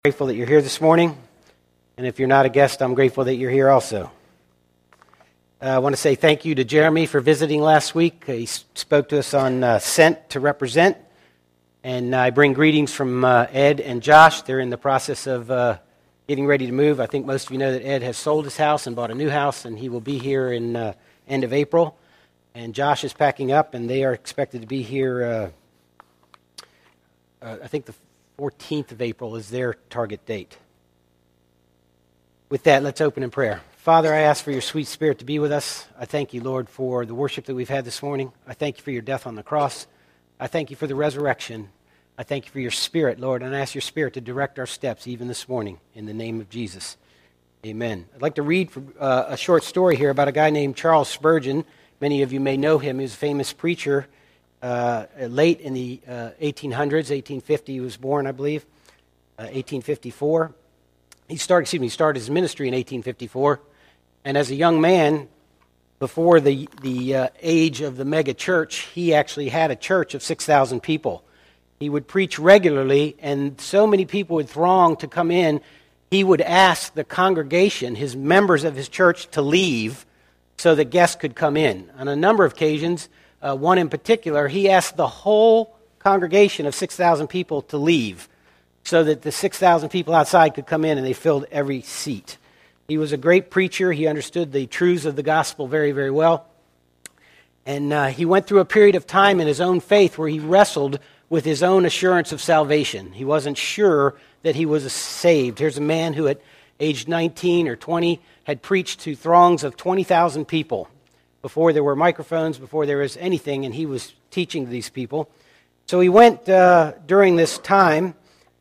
Grateful that you're here this morning, and if you're not a guest, I'm grateful that you're here also. I want to say thank you to Jeremy for visiting last week. He spoke to us on Sent to Represent, and I bring greetings from Ed and Josh. They're in the process of getting ready to move. I think most of you know that Ed has sold his house and bought a new house, and he will be here in end of April. And Josh is packing up, and they are expected to be here, I think the 14th of April is their target date. With that, let's open in prayer. Father, I ask for your sweet spirit to be with us. I thank you, Lord, for the worship that we've had this morning. I thank you for your death on the cross. I thank you for the resurrection. I thank you for your spirit, Lord, and I ask your spirit to direct our steps even this morning in the name of Jesus. Amen. I'd like to read a short story here about a guy named Charles Spurgeon. Many of you may know him. He was a famous preacher. Late in the 1800s, 1850 he was born, I believe, 1854. He started his ministry in 1854, and as a young man, before the age of the mega church, he actually had a church of 6,000 people. He would preach regularly, and so many people would throng to come in, he would ask the congregation, his members of his church, to leave so that guests could come in. On a number of occasions, one in particular, he asked the whole congregation of 6,000 people to leave so that the 6,000 people outside could come in, and they filled every seat. He was a great preacher. He understood the truths of the gospel very, very well. And he went through a period of time in his own faith where he wrestled with his own assurance of salvation. He wasn't sure that he was saved. Here's a man who at age 19 or 20 had preached to throngs of 20,000 people. Before there were microphones, before there was anything, and he was teaching these people. So he went during this time,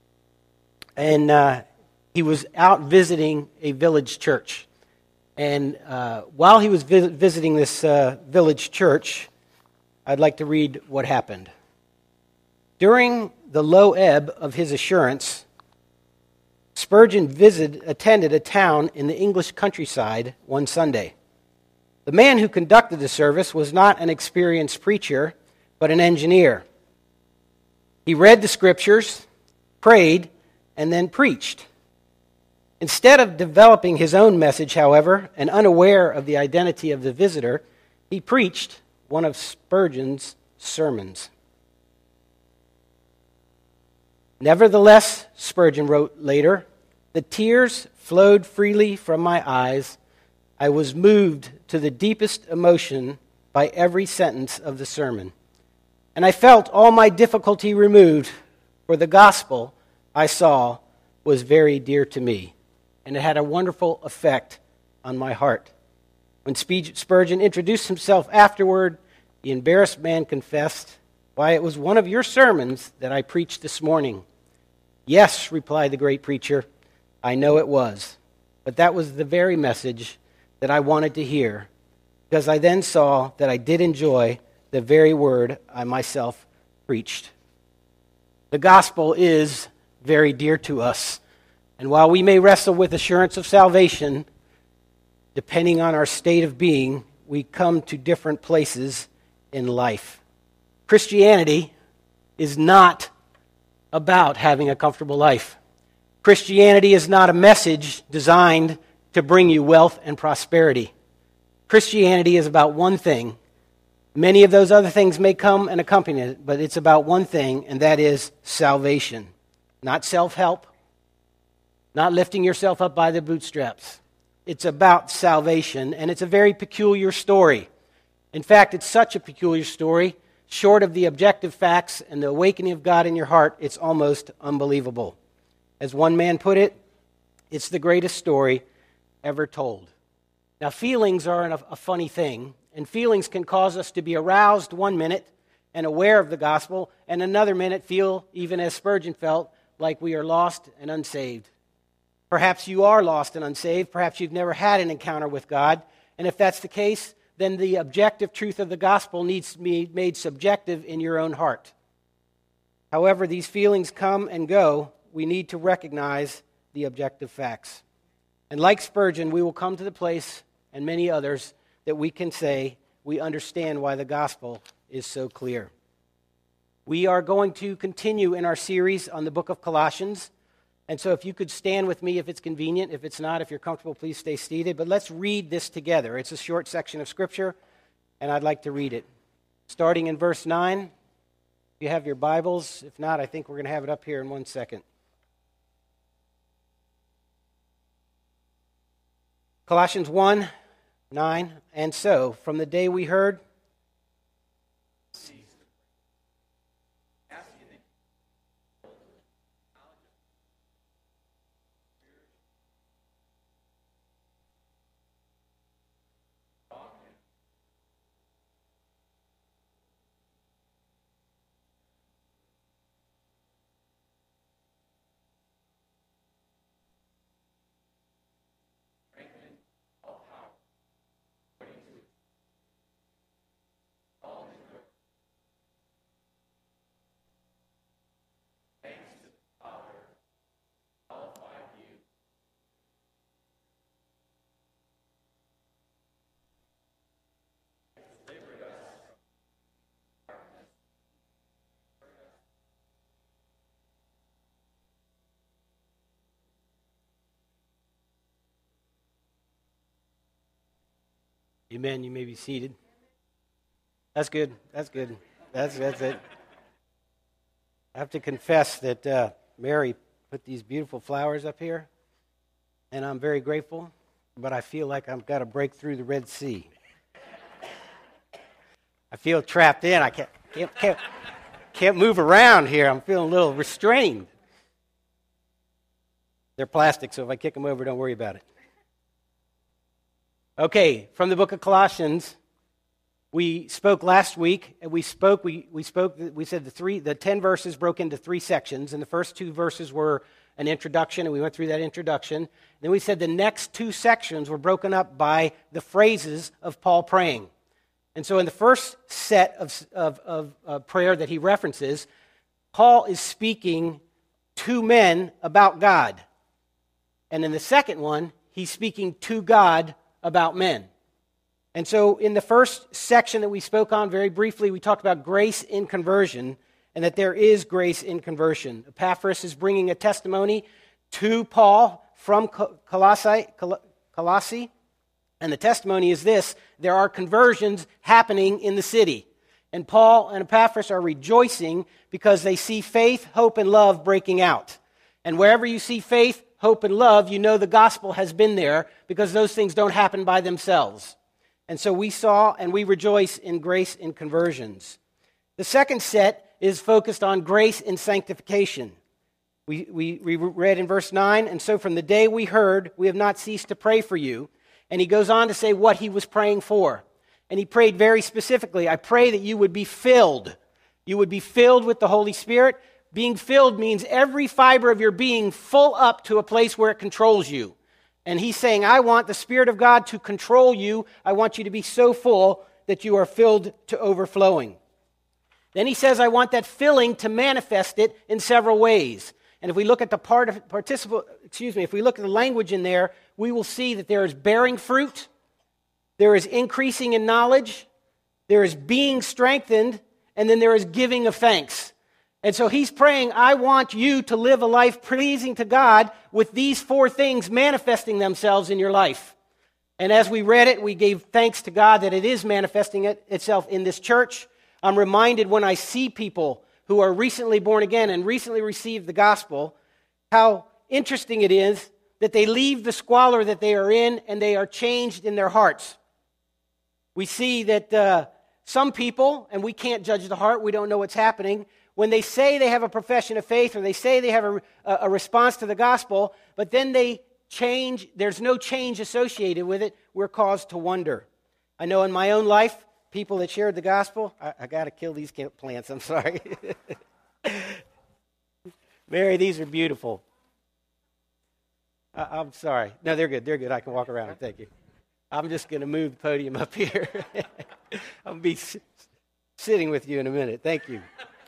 and he was out visiting a village church. And while he was visiting this village church, I'd like to read what happened. During the low ebb of his assurance, Spurgeon attended a town in the English countryside one Sunday. The man who conducted the service was not an experienced preacher, but an engineer. He read the scriptures, prayed, and then preached. Instead of developing his own message, however, and unaware of the identity of the visitor, he preached one of Spurgeon's sermons. Nevertheless, Spurgeon wrote later, the tears flowed freely from my eyes. I was moved to the deepest emotion by every sentence of the sermon. And I felt all my difficulty removed, for the gospel I saw was very dear to me. And it had a wonderful effect on my heart. When Spurgeon introduced himself afterward, the embarrassed man confessed, "Why, it was one of your sermons that I preached this morning." "Yes," replied the great preacher, "I know it was. But that was the very message that I wanted to hear, because I then saw that I did enjoy the very word I myself preached." The gospel is very dear to us, and while we may wrestle with assurance of salvation, depending on our state of being, we come to different places in life. Christianity is not about having a comfortable life. Christianity is not a message designed to bring you wealth and prosperity. Christianity is about one thing. Many of those other things may come and accompany it, but it's about one thing, and that is salvation. Not self-help, not lifting yourself up by the bootstraps. It's about salvation, and it's a very peculiar story. In fact, it's such a peculiar story, short of the objective facts and the awakening of God in your heart, it's almost unbelievable. As one man put it, it's the greatest story ever told. Now, feelings are a funny thing, and feelings can cause us to be aroused one minute and aware of the gospel, and another minute feel, even as Spurgeon felt, like we are lost and unsaved. Perhaps you are lost and unsaved. Perhaps you've never had an encounter with God, and if that's the case, then the objective truth of the gospel needs to be made subjective in your own heart. However, these feelings come and go. We need to recognize the objective facts. And like Spurgeon, we will come to the place, and many others, that we can say we understand why the gospel is so clear. We are going to continue in our series on the book of Colossians, And so if you could stand with me if it's convenient. If it's not, if you're comfortable, please stay seated. But let's read this together. It's a short section of Scripture, and I'd like to read it. Starting in verse 9. If you have your Bibles. If not, I think we're going to have it up here in 1 second. Colossians 1:9. And so, from the day we heard, amen, you may be seated. That's good. That's good. That's it. I have to confess that Mary put these beautiful flowers up here, and I'm very grateful, but I feel like I've got to break through the Red Sea. I feel trapped in. I can't move around here. I'm feeling a little restrained. They're plastic, so if I kick them over, don't worry about it. Okay, from the book of Colossians, we spoke last week, and we said the 10 verses broke into 3 sections, and the first 2 verses were an introduction, and we went through that introduction. Then we said the next 2 sections were broken up by the phrases of Paul praying. And so in the first set of prayer that he references, Paul is speaking to men about God. And in the second one, he's speaking to God about men. And so in the first section that we spoke on very briefly, we talked about grace in conversion and that there is grace in conversion. Epaphras is bringing a testimony to Paul from Colossae, and the testimony is this: there are conversions happening in the city. And Paul and Epaphras are rejoicing because they see faith, hope, and love breaking out. And wherever you see faith, hope, and love, you know the gospel has been there because those things don't happen by themselves. And so we saw and we rejoice in grace in conversions. The second set is focused on grace in sanctification. We read in verse 9, and so from the day we heard, we have not ceased to pray for you. And he goes on to say what he was praying for. And he prayed very specifically, I pray that you would be filled. You would be filled with the Holy Spirit. Being filled means every fiber of your being full up to a place where it controls you. And he's saying, I want the Spirit of God to control you. I want you to be so full that you are filled to overflowing. Then he says, I want that filling to manifest it in several ways. And if we look at if we look at the language in there, we will see that there is bearing fruit, there is increasing in knowledge, there is being strengthened, and then there is giving of thanks. And so he's praying, I want you to live a life pleasing to God with these 4 things manifesting themselves in your life. And as we read it, we gave thanks to God that it is manifesting itself in this church. I'm reminded when I see people who are recently born again and recently received the gospel, how interesting it is that they leave the squalor that they are in and they are changed in their hearts. We see that some people, and we can't judge the heart, we don't know what's happening, when they say they have a profession of faith or they say they have a response to the gospel, but then they change, there's no change associated with it, we're caused to wonder. I know in my own life, people that shared the gospel, I got to kill these plants, I'm sorry. Mary, these are beautiful. I'm sorry. No, they're good. I can walk around. Thank you. I'm just going to move the podium up here. I'll be sitting with you in a minute. Thank you.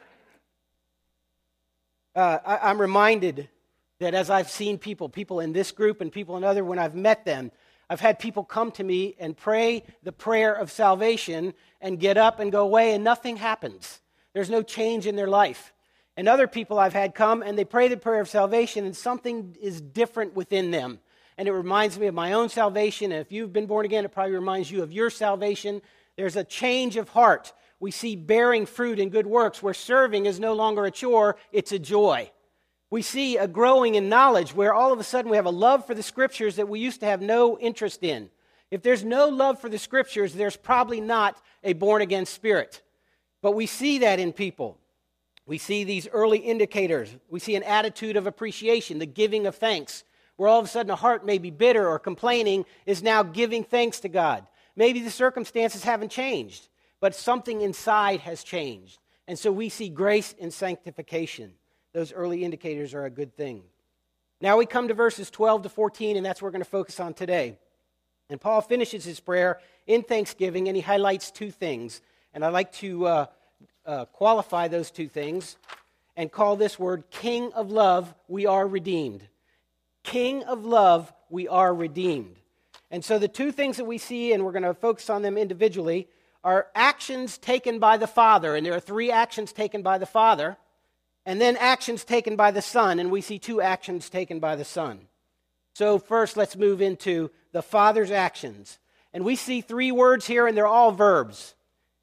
I'm reminded that as I've seen people in this group and people in other, when I've met them, I've had people come to me and pray the prayer of salvation and get up and go away and nothing happens. There's no change in their life. And other people I've had come and they pray the prayer of salvation and something is different within them. And it reminds me of my own salvation. And if you've been born again, it probably reminds you of your salvation. There's a change of heart. We see bearing fruit in good works where serving is no longer a chore, it's a joy. We see a growing in knowledge where all of a sudden we have a love for the Scriptures that we used to have no interest in. If there's no love for the Scriptures, there's probably not a born-again spirit. But we see that in people. We see these early indicators. We see an attitude of appreciation, the giving of thanks, where all of a sudden a heart may be bitter or complaining is now giving thanks to God. Maybe the circumstances haven't changed, but something inside has changed. And so we see grace and sanctification. Those early indicators are a good thing. Now we come to verses 12 to 14, and that's what we're going to focus on today. And Paul finishes his prayer in thanksgiving, and he highlights two things. And I'd like to qualify those two things and call this word King of Love, we are redeemed. King of Love, we are redeemed. And so the two things that we see, and we're going to focus on them individually, are actions taken by the Father. And there are three actions taken by the Father. And then actions taken by the Son, and we see two actions taken by the Son. So first, let's move into the Father's actions. And we see three words here, and they're all verbs.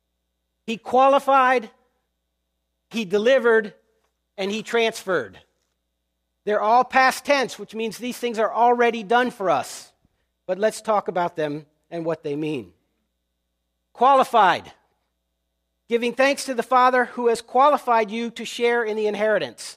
He qualified, He delivered, and He transferred. They're all past tense, which means these things are already done for us. But let's talk about them and what they mean. Qualified. Giving thanks to the Father who has qualified you to share in the inheritance.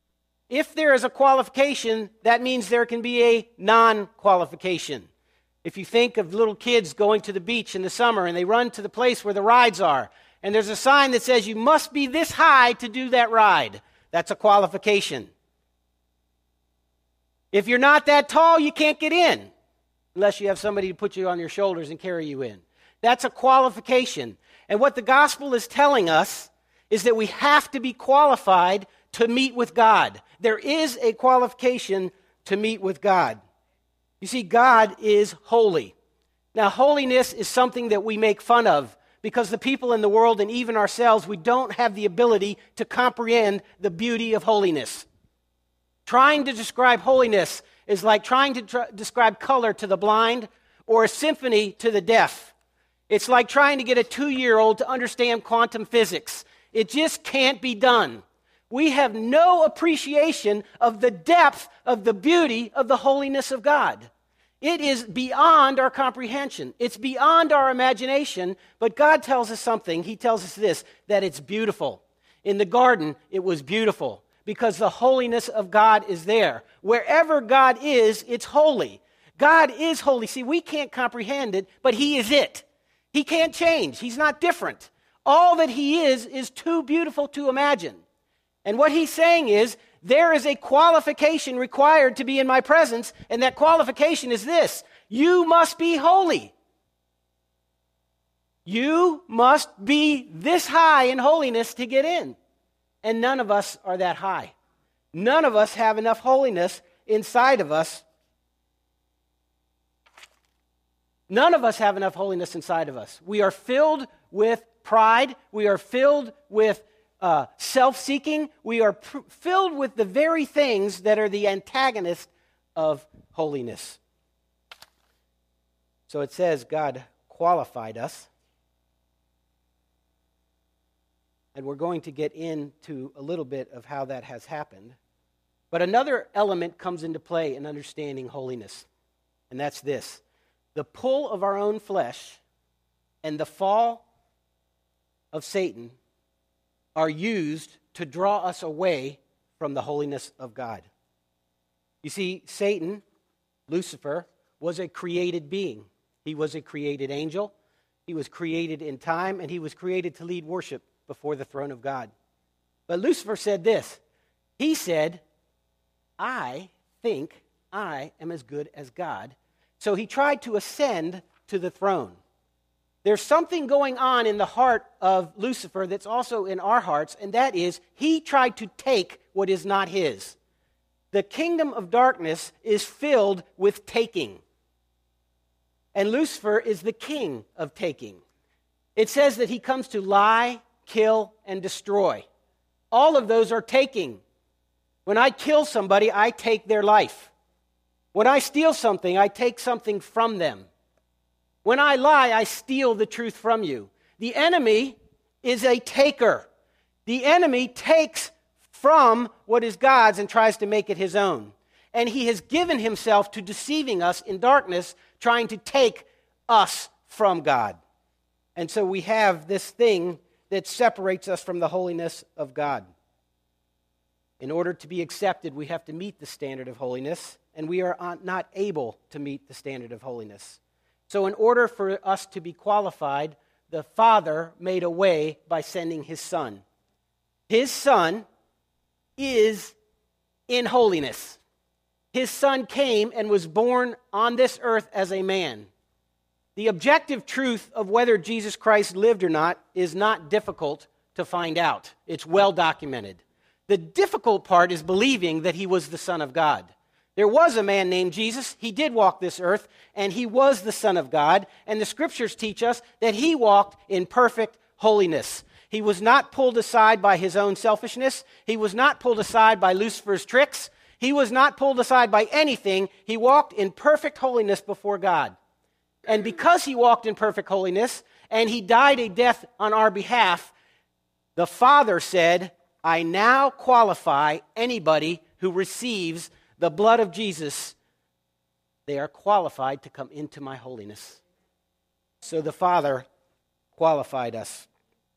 If there is a qualification, that means there can be a non-qualification. If you think of little kids going to the beach in the summer and they run to the place where the rides are, and there's a sign that says you must be this high to do that ride, that's a qualification. If you're not that tall, you can't get in, unless you have somebody to put you on your shoulders and carry you in. That's a qualification. And what the gospel is telling us is that we have to be qualified to meet with God. There is a qualification to meet with God. You see, God is holy. Now, holiness is something that we make fun of because the people in the world and even ourselves, we don't have the ability to comprehend the beauty of holiness. Trying to describe holiness is like trying to describe color to the blind or a symphony to the deaf. It's like trying to get a 2-year-old to understand quantum physics. It just can't be done. We have no appreciation of the depth of the beauty of the holiness of God. It is beyond our comprehension. It's beyond our imagination, but God tells us something. He tells us this, that it's beautiful. In the garden, it was beautiful because the holiness of God is there. Wherever God is, it's holy. God is holy. See, we can't comprehend it, but He is it. He can't change. He's not different. All that He is too beautiful to imagine. And what He's saying is, there is a qualification required to be in my presence, and that qualification is this: you must be holy. You must be this high in holiness to get in. And none of us are that high. None of us have enough holiness inside of us. None of us have enough holiness inside of us. We are filled with pride. We are filled with self-seeking. We are filled with the very things that are the antagonist of holiness. So it says God qualified us. And we're going to get into a little bit of how that has happened. But another element comes into play in understanding holiness. And that's this: the pull of our own flesh and the fall of Satan are used to draw us away from the holiness of God. You see, Satan, Lucifer, was a created being. He was a created angel. He was created in time, and he was created to lead worship before the throne of God. But Lucifer said this. He said, I think I am as good as God. So he tried to ascend to the throne. There's something going on in the heart of Lucifer that's also in our hearts, and that is he tried to take what is not his. The kingdom of darkness is filled with taking. And Lucifer is the king of taking. It says that he comes to lie, kill, and destroy. All of those are taking. When I kill somebody, I take their life. When I steal something, I take something from them. When I lie, I steal the truth from you. The enemy is a taker. The enemy takes from what is God's and tries to make it his own. And he has given himself to deceiving us in darkness, trying to take us from God. And so we have this thing that separates us from the holiness of God. In order to be accepted, we have to meet the standard of holiness, and we are not able to meet the standard of holiness. So in order for us to be qualified, the Father made a way by sending his Son. His Son is in holiness. His Son came and was born on this earth as a man. The objective truth of whether Jesus Christ lived or not is not difficult to find out. It's well documented. The difficult part is believing that he was the Son of God. There was a man named Jesus. He did walk this earth, and he was the Son of God. And the Scriptures teach us that he walked in perfect holiness. He was not pulled aside by his own selfishness. He was not pulled aside by Lucifer's tricks. He was not pulled aside by anything. He walked in perfect holiness before God. And because he walked in perfect holiness, and he died a death on our behalf, the Father said, I now qualify anybody who receives the blood of Jesus. They are qualified to come into my holiness. So the Father qualified us.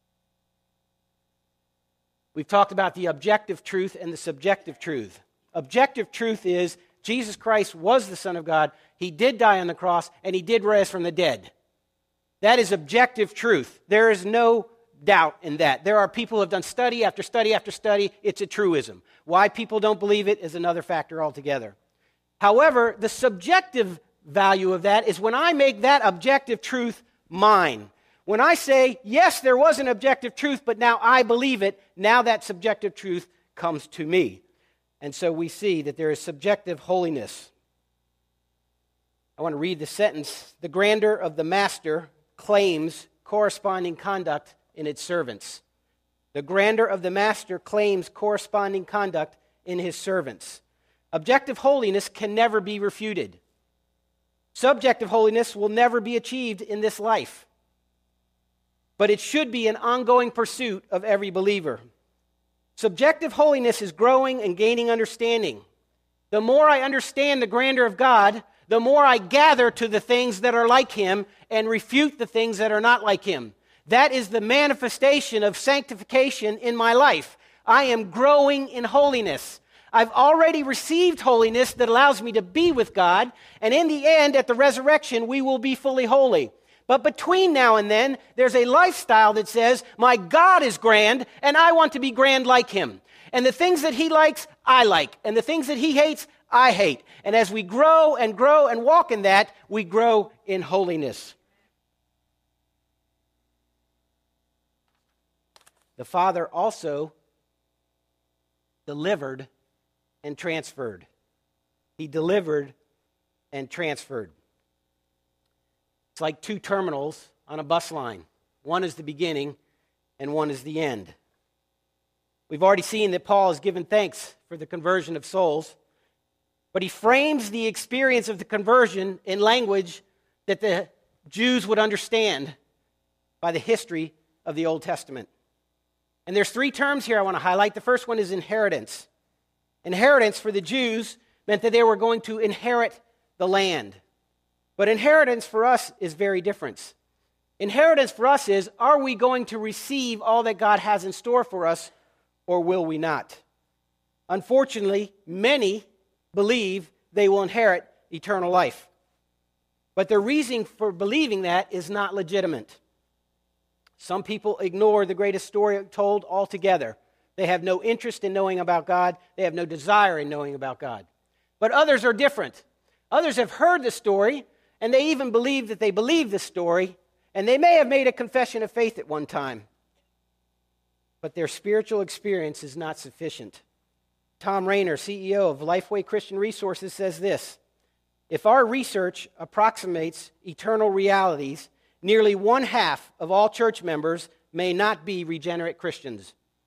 We've talked about the objective truth and the subjective truth. Objective truth is Jesus Christ was the Son of God. He did die on the cross, and he did rise from the dead. That is objective truth. There is no doubt in that. There are people who have done study after study after study. It's a truism. Why people don't believe it is another factor altogether. However, the subjective value of that is when I make that objective truth mine. When I say, yes, there was an objective truth, but now I believe it, now that subjective truth comes to me. And so we see that there is subjective holiness. I want to read the sentence. The grandeur of the master claims corresponding conduct in its servants. The grandeur of the master claims corresponding conduct in his servants. Objective holiness can never be refuted. Subjective holiness will never be achieved in this life. But it should be an ongoing pursuit of every believer. Subjective holiness is growing and gaining understanding. The more I understand the grandeur of God, the more I gather to the things that are like him and refute the things that are not like him. That is the manifestation of sanctification in my life. I am growing in holiness. I've already received holiness that allows me to be with God, and in the end, at the resurrection, we will be fully holy. But between now and then, there's a lifestyle that says, my God is grand, and I want to be grand like him. And the things that he likes, I like. And the things that he hates, I hate. And as we grow and walk in that, we grow in holiness. The Father also delivered and transferred. He delivered and transferred. It's like two terminals on a bus line. One is the beginning and one is the end. We've already seen that Paul has given thanks for the conversion of souls, but he frames the experience of the conversion in language that the Jews would understand by the history of the Old Testament. And there's three terms here I want to highlight. The first one is inheritance. Inheritance for the Jews meant that they were going to inherit the land. But inheritance for us is very different. Inheritance for us is, are we going to receive all that God has in store for us, or will we not? Unfortunately, many believe they will inherit eternal life. But their reason for believing that is not legitimate. Some people ignore the greatest story told altogether. They have no interest in knowing about God. They have no desire in knowing about God. But others are different. Others have heard the story, and they even believe that they believe the story, and they may have made a confession of faith at one time. But their spiritual experience is not sufficient. Tom Rainer, CEO of Lifeway Christian Resources, says this: if our research approximates eternal realities, nearly 1/2 of all church members may not be regenerate Christians.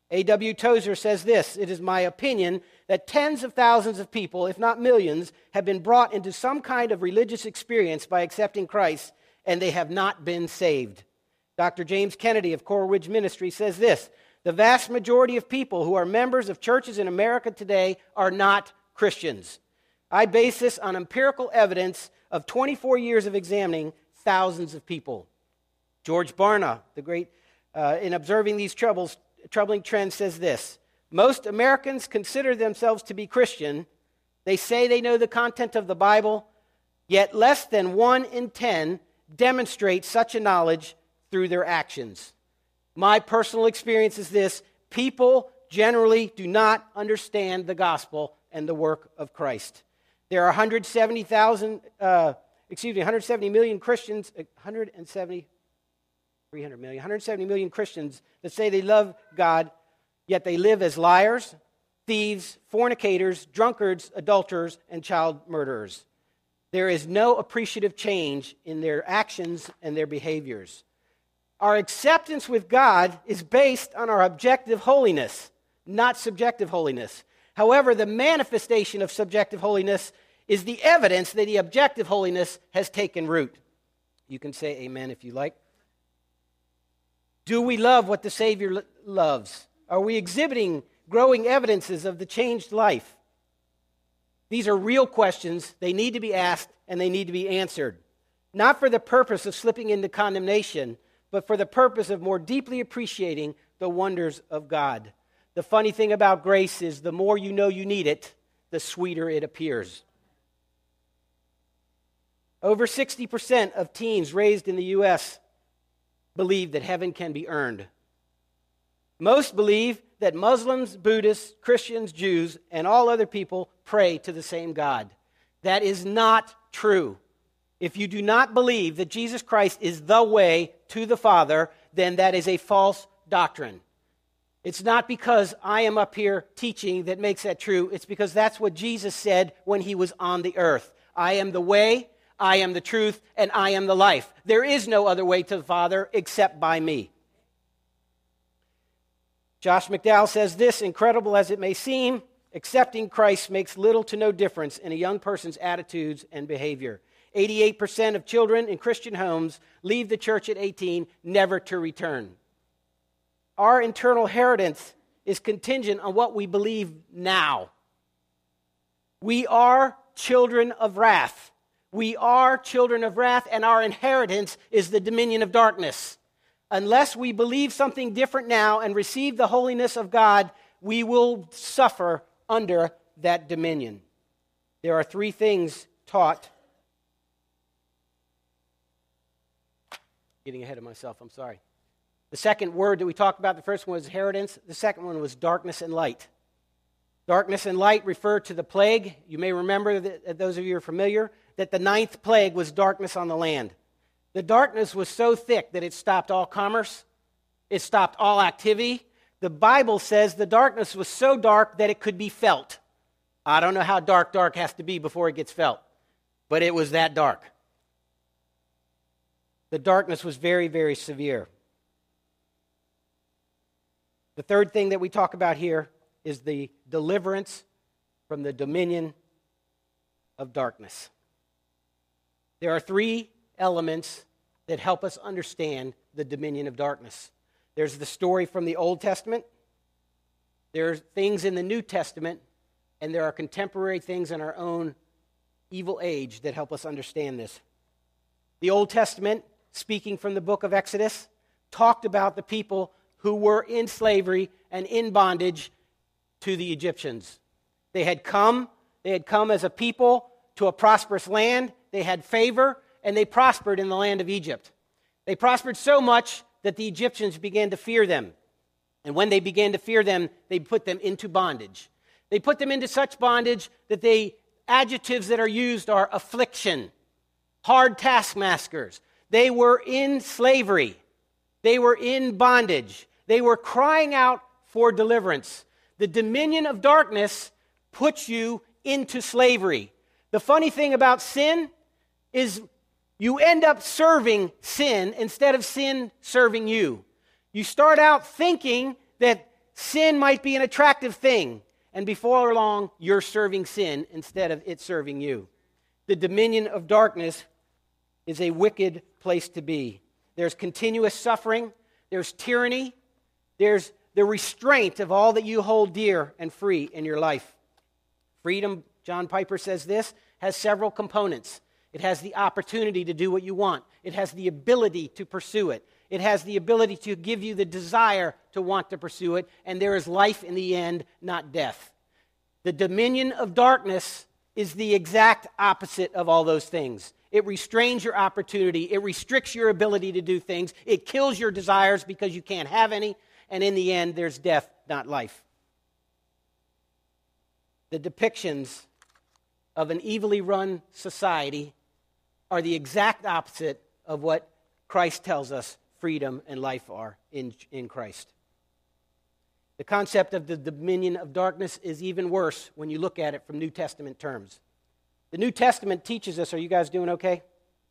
A.W. Tozer says this: "It is my opinion that tens of thousands of people, if not millions, have been brought into some kind of religious experience by accepting Christ, and they have not been saved." Dr. James Kennedy of Coral Ridge Ministry says this: "The vast majority of people who are members of churches in America today are not Christians. I base this on empirical evidence of 24 years of examining thousands of people." George Barna, the great, in observing these troubling trends, says this: "Most Americans consider themselves to be Christian. They say they know the content of the Bible, yet less than 1 in 10 demonstrate such a knowledge through their actions." My personal experience is this: people generally do not understand the gospel and the work of Christ. There are 170 million Christians, 170 million Christians that say they love God, yet they live as liars, thieves, fornicators, drunkards, adulterers, and child murderers. There is no appreciative change in their actions and their behaviors. Our acceptance with God is based on our objective holiness, not subjective holiness. However, the manifestation of subjective holiness is the evidence that the objective holiness has taken root. You can say amen if you like. Do we love what the Savior loves? Are we exhibiting growing evidences of the changed life? These are real questions. They need to be asked and they need to be answered. Not for the purpose of slipping into condemnation, but for the purpose of more deeply appreciating the wonders of God. The funny thing about grace is the more you know you need it, the sweeter it appears. Over 60% of teens raised in the U.S. believe that heaven can be earned. Most believe that Muslims, Buddhists, Christians, Jews, and all other people pray to the same God. That is not true. If you do not believe that Jesus Christ is the way to the Father, then that is a false doctrine. It's not because I am up here teaching that makes that true. It's because that's what Jesus said when he was on the earth. I am the way, I am the truth, and I am the life. There is no other way to the Father except by me. Josh McDowell says this: "Incredible as it may seem, accepting Christ makes little to no difference in a young person's attitudes and behavior. 88% of children in Christian homes leave the church at 18, never to return." Our internal inheritance is contingent on what we believe now. We are children of wrath. We are children of wrath, and our inheritance is the dominion of darkness. Unless we believe something different now and receive the holiness of God, we will suffer under that dominion. There are 3 things taught. Getting ahead of myself, I'm sorry. The second word that we talked about, the first one was inheritance. The second one was darkness and light. Darkness and light refer to the plague. You may remember, that those of you who are familiar, that the 9th plague was darkness on the land. The darkness was so thick that it stopped all commerce. It stopped all activity. The Bible says the darkness was so dark that it could be felt. I don't know how dark has to be before it gets felt, but it was that dark. The darkness was very, very severe. The third thing that we talk about here is the deliverance from the dominion of darkness. There are 3 elements that help us understand the dominion of darkness. There's the story from the Old Testament, there's things in the New Testament, and there are contemporary things in our own evil age that help us understand this. The Old Testament, speaking from the book of Exodus, talked about the people who were in slavery and in bondage to the Egyptians. They had come as a people to a prosperous land. They had favor, and they prospered in the land of Egypt. They prospered so much that the Egyptians began to fear them. And when they began to fear them, they put them into bondage. They put them into such bondage that the adjectives that are used are affliction, hard taskmasters. They were in slavery. They were in bondage. They were crying out for deliverance. The dominion of darkness puts you into slavery. The funny thing about sin is you end up serving sin instead of sin serving you. You start out thinking that Sin might be an attractive thing, and before long, you're serving sin instead of it serving you. The dominion of darkness is a wicked place to be. There's continuous suffering, there's tyranny, there's the restraint of all that you hold dear and free in your life. Freedom, John Piper says this, has several components. It has the opportunity to do what you want. It has the ability to pursue it. It has the ability to give you the desire to want to pursue it. And there is life in the end, not death. The dominion of darkness is the exact opposite of all those things. It restrains your opportunity. It restricts your ability to do things. It kills your desires because you can't have any. And in the end, there's death, not life. The depictions of an evilly run society are the exact opposite of what Christ tells us freedom and life are in Christ. The concept of the dominion of darkness is even worse when you look at it from New Testament terms. The New Testament teaches us, are you guys doing okay?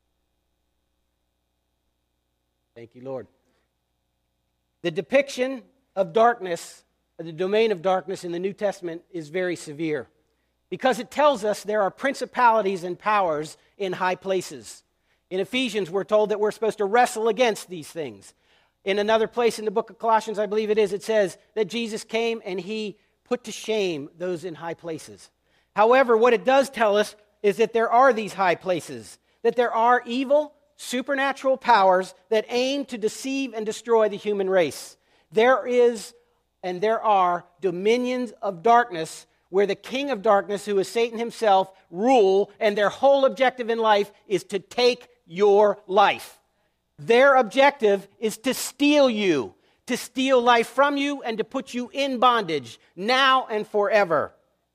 Thank you, Lord. The depiction of darkness, the domain of darkness in the New Testament is very severe because it tells us there are principalities and powers in high places. In Ephesians, we're told that we're supposed to wrestle against these things. In another place in the book of Colossians, I believe it is, it says that Jesus came and he put to shame those in high places. However, what it does tell us is that there are these high places, that there are evil, supernatural powers that aim to deceive and destroy the human race. There is and there are dominions of darkness where the king of darkness, who is Satan himself, rule, and their whole objective in life is to take your life. Their objective is to steal you, to steal life from you, and to put you in bondage now and forever.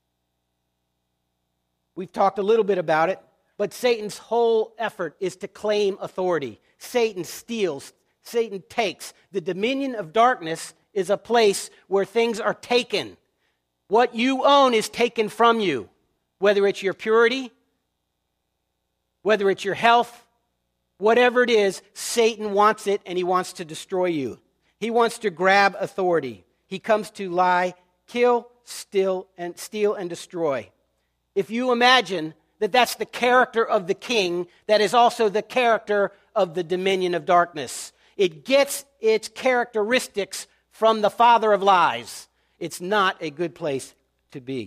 We've talked a little bit about it, but Satan's whole effort is to claim authority. Satan steals, Satan takes. The dominion of darkness is a place where things are taken. What you own is taken from you, whether it's your purity, whether it's your health, whatever it is, Satan wants it and he wants to destroy you. He wants to grab authority. He comes to lie, kill, steal, and destroy. If you imagine that that's the character of the king, that is also the character of the dominion of darkness. It gets its characteristics from the father of lies. It's not a good place to be.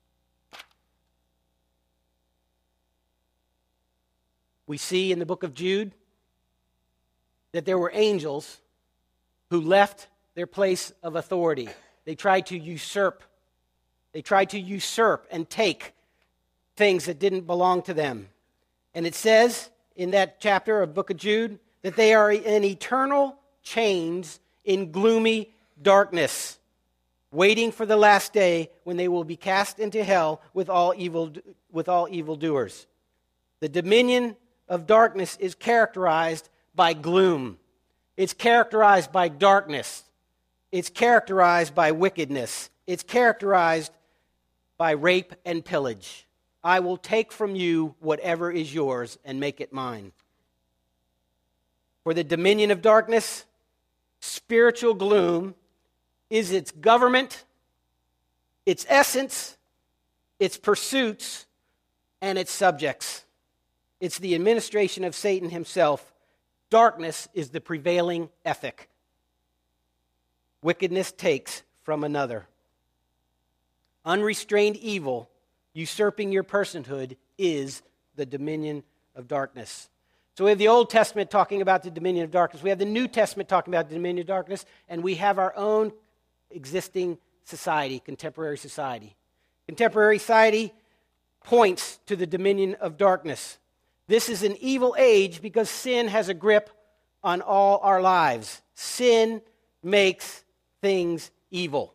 We see in the book of Jude that there were angels who left their place of authority. They tried to usurp. They tried to usurp and take things that didn't belong to them. And it says in that chapter of book of Jude that they are in eternal chains in gloomy darkness, waiting for the last day when they will be cast into hell with all evildoers. The dominion of darkness is characterized by gloom. It's characterized by darkness. It's characterized by wickedness. It's characterized by rape and pillage. I will take from you whatever is yours and make it mine. For the dominion of darkness, spiritual gloom is its government, its essence, its pursuits, and its subjects. It's the administration of Satan himself. Darkness is the prevailing ethic. Wickedness takes from another. Unrestrained evil, usurping your personhood, is the dominion of darkness. So we have the Old Testament talking about the dominion of darkness. We have the New Testament talking about the dominion of darkness. And we have our own existing society, contemporary society. Contemporary society points to the dominion of darkness. This is an evil age because sin has a grip on all our lives. Sin makes things evil.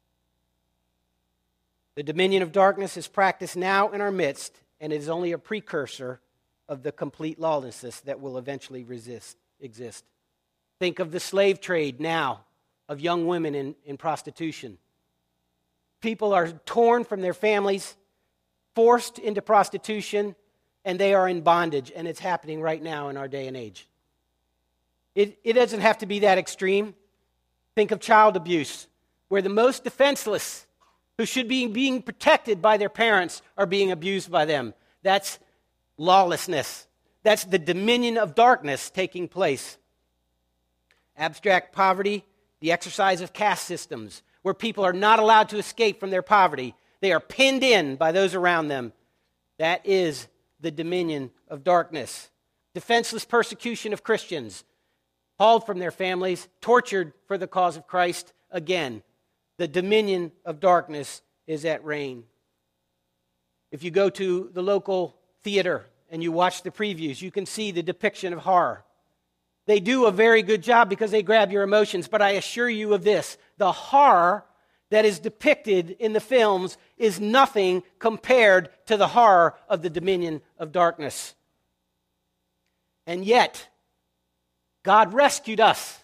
The dominion of darkness is practiced now in our midst, and it is only a precursor of the complete lawlessness that will eventually exist. Think of the slave trade now of young women in prostitution. People are torn from their families, forced into prostitution, and they are in bondage, and it's happening right now in our day and age. It doesn't have to be that extreme. Think of child abuse. where the most defenseless, who should be being protected by their parents, are being abused by them. That's lawlessness. That's the dominion of darkness taking place. Abstract poverty, the exercise of caste systems, where people are not allowed to escape from their poverty. They are pinned in by those around them. That is the dominion of darkness. Defenseless persecution of Christians, hauled from their families, tortured for the cause of Christ. Again, the dominion of darkness is at reign. If you go to the local theater and you watch the previews, you can see the depiction of horror. They do a very good job because they grab your emotions, but I assure you of this, the horror that is depicted in the films is nothing compared to the horror of the dominion of darkness. And yet, God rescued us.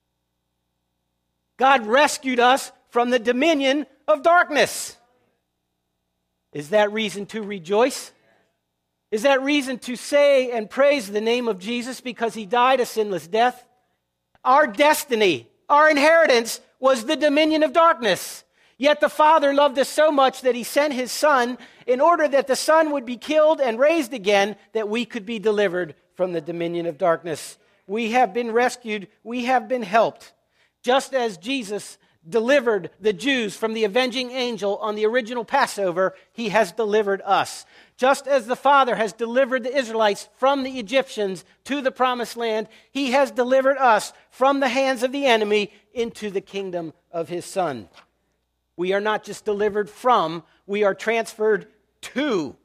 God rescued us from the dominion of darkness. Is that reason to rejoice? Is that reason to say and praise the name of Jesus because he died a sinless death? Our destiny, our inheritance was the dominion of darkness. Yet the Father loved us so much that he sent his Son in order that the Son would be killed and raised again, that we could be delivered from the dominion of darkness. We have been rescued. We have been helped. Just as Jesus delivered the Jews from the avenging angel on the original Passover, he has delivered us. Just as the Father has delivered the Israelites from the Egyptians to the promised land, he has delivered us from the hands of the enemy into the kingdom of his Son. We are not just delivered from, we are transferred to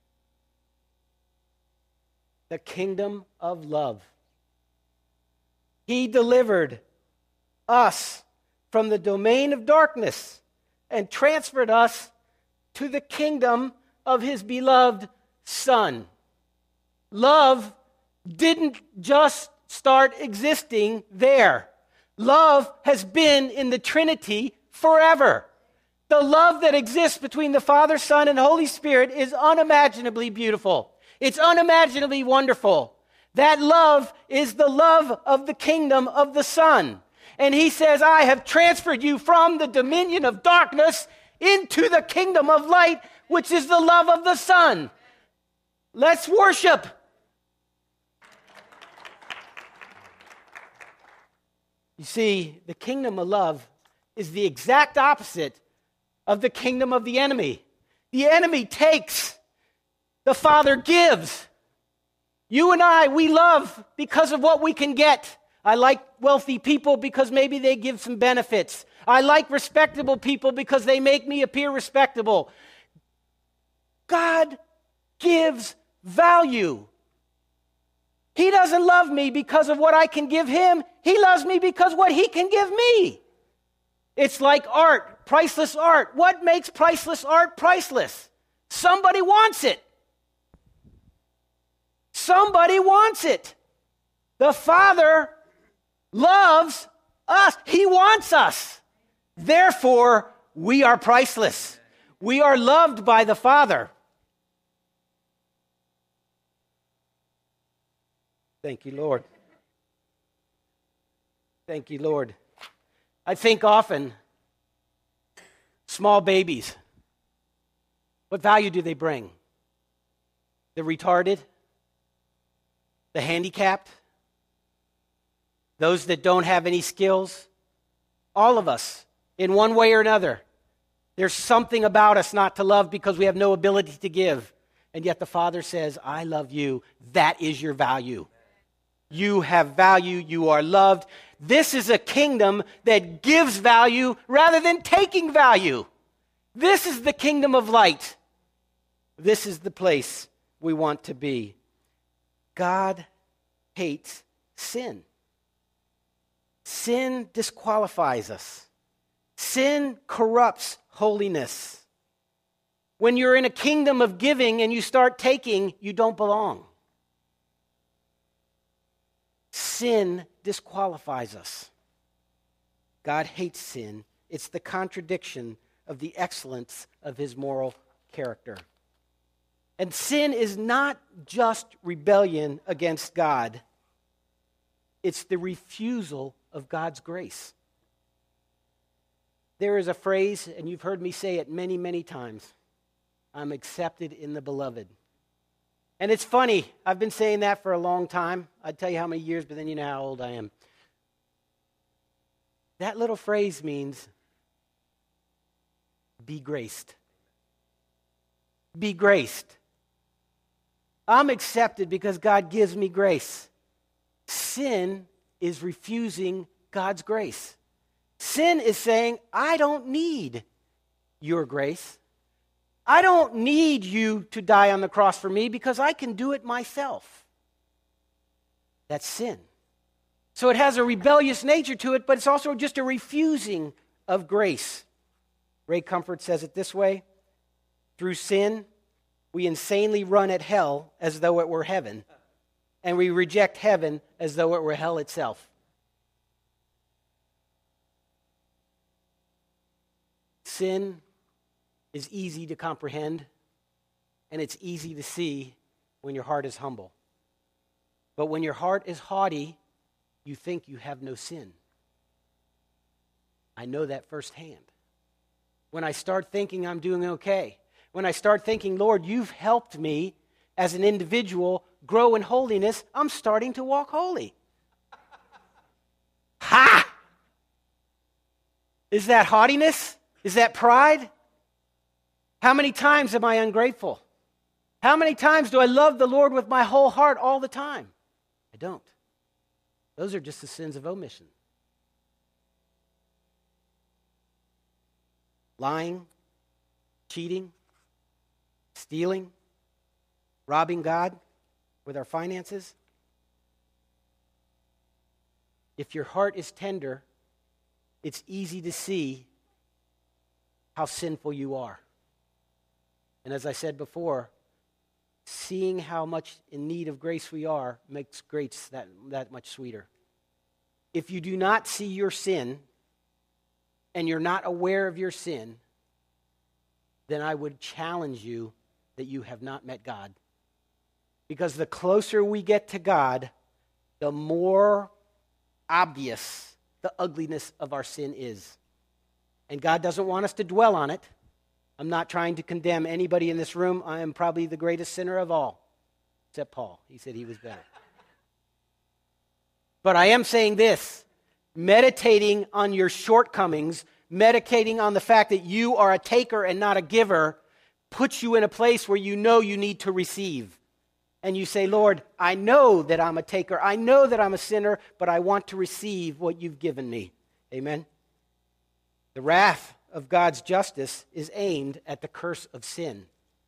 the kingdom of love. He delivered us from the domain of darkness and transferred us to the kingdom of his beloved Son. Love didn't just start existing there. Love has been in the Trinity forever. The love that exists between the Father, Son, and Holy Spirit is unimaginably beautiful. It's unimaginably wonderful. That love is the love of the kingdom of the Son. And he says, I have transferred you from the dominion of darkness into the kingdom of light, which is the love of the Son. Let's worship. You see, the kingdom of love is the exact opposite of the kingdom of the enemy. The enemy takes, the Father gives. You and I, we love because of what we can get. I like wealthy people because maybe they give some benefits. I like respectable people because they make me appear respectable. God gives value. He doesn't love me because of what I can give him. He loves me because what he can give me. It's like art, priceless art. What makes priceless art priceless? Somebody wants it. Somebody wants it. The Father loves us. He wants us. Therefore, we are priceless. We are loved by the Father. Thank you, Lord. Thank you, Lord. I think often, small babies, what value do they bring? The retarded? The handicapped? Those that don't have any skills? All of us, in one way or another. There's something about us not to love because we have no ability to give. And yet the Father says, I love you. That is your value. You have value. You are loved. This is a kingdom that gives value rather than taking value. This is the kingdom of light. This is the place we want to be. God hates sin. Sin disqualifies us. Sin corrupts holiness. When you're in a kingdom of giving and you start taking, you don't belong. Sin disqualifies us. God hates sin. It's the contradiction of the excellence of his moral character. And sin is not just rebellion against God. It's the refusal of God's grace. there is a phrase, and you've heard me say it many, many times. I'm accepted in the beloved. And it's funny, I've been saying that for a long time. I'd tell you how many years, but then you know how old I am. That little phrase means be graced. Be graced. I'm accepted because God gives me grace. Sin is refusing God's grace. Sin is saying, I don't need your grace. I don't need you to die on the cross for me because I can do it myself. That's sin. So it has a rebellious nature to it, but it's also just a refusing of grace. Ray Comfort says it this way: through sin, we insanely run at hell as though it were heaven, and we reject heaven as though it were hell itself. Sin is easy to comprehend, and it's easy to see when your heart is humble. But when your heart is haughty, you think you have no sin. I know that firsthand. When I start thinking I'm doing okay, when I start thinking, Lord, you've helped me as an individual grow in holiness, I'm starting to walk holy. Ha! Is that haughtiness? Is that pride? How many times am I ungrateful? How many times do I love the Lord with my whole heart all the time? I don't. Those are just the sins of omission. Lying, cheating, stealing, robbing God with our finances. If your heart is tender, it's easy to see how sinful you are. And as I said before, seeing how much in need of grace we are makes grace that much sweeter. If you do not see your sin, and you're not aware of your sin, then I would challenge you that you have not met God. Because the closer we get to God, the more obvious the ugliness of our sin is. And God doesn't want us to dwell on it. I'm not trying to condemn anybody in this room. I am probably the greatest sinner of all, except Paul. He said he was better. But I am saying this: meditating on your shortcomings, meditating on the fact that you are a taker and not a giver, puts you in a place where you know you need to receive. And you say, Lord, I know that I'm a taker. I know that I'm a sinner, but I want to receive what you've given me. Amen? The wrath of God's justice is aimed at the curse of sin.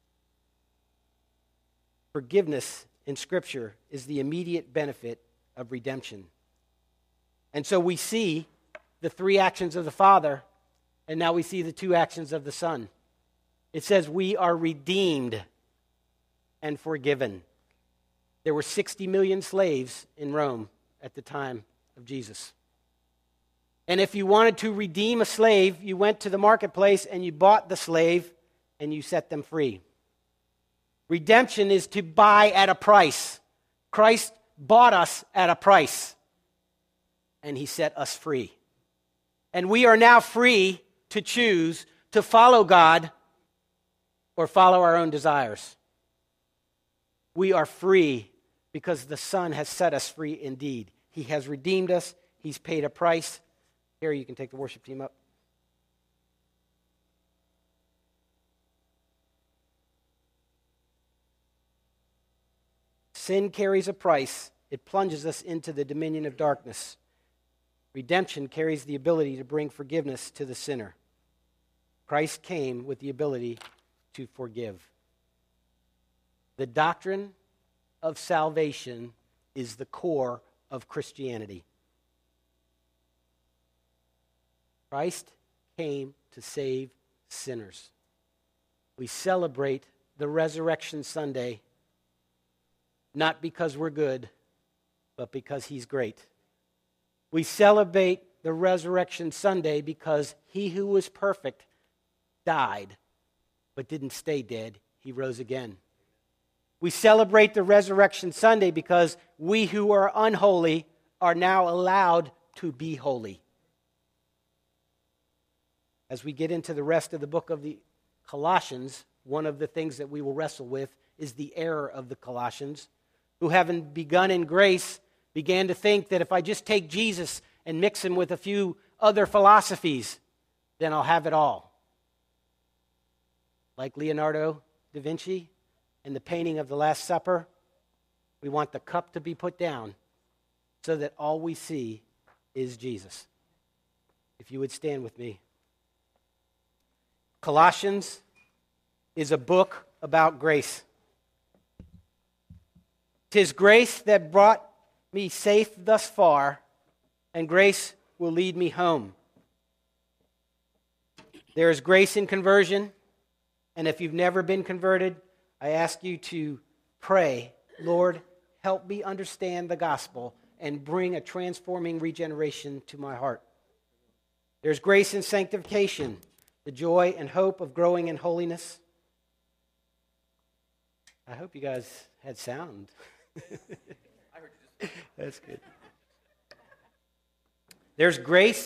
Forgiveness in Scripture is the immediate benefit of redemption. And so we see the three actions of the Father, and now we see the two actions of the Son. It says we are redeemed and forgiven. There were 60 million slaves in Rome at the time of Jesus. And if you wanted to redeem a slave, you went to the marketplace and you bought the slave and you set them free. Redemption is to buy at a price. Christ bought us at a price, and he set us free. And we are now free to choose to follow God or follow our own desires. We are free because the Son has set us free indeed. He has redeemed us. He's paid a price. Here, you can take the worship team up. Sin carries a price. It plunges us into the dominion of darkness. Redemption carries the ability to bring forgiveness to the sinner. Christ came with the ability to forgive. The doctrine of salvation is the core of Christianity. Christ came to save sinners. We celebrate the Resurrection Sunday not because we're good, but because he's great. We celebrate the Resurrection Sunday because he who was perfect died, but didn't stay dead. He rose again. We celebrate the Resurrection Sunday because we who are unholy are now allowed to be holy. As we get into the rest of the book of the Colossians, one of the things that we will wrestle with is the error of the Colossians, who, having begun in grace, began to think that if I just take Jesus and mix him with a few other philosophies, then I'll have it all. Like Leonardo da Vinci in the painting of the Last Supper, we want the cup to be put down so that all we see is Jesus. If you would stand with me. Colossians is a book about grace. 'Tis grace that brought me safe thus far, and grace will lead me home. There is grace in conversion, and if you've never been converted, I ask you to pray, Lord, help me understand the gospel and bring a transforming regeneration to my heart. There's grace in sanctification, the joy and hope of growing in holiness. I hope you guys had sound. That's good. There's grace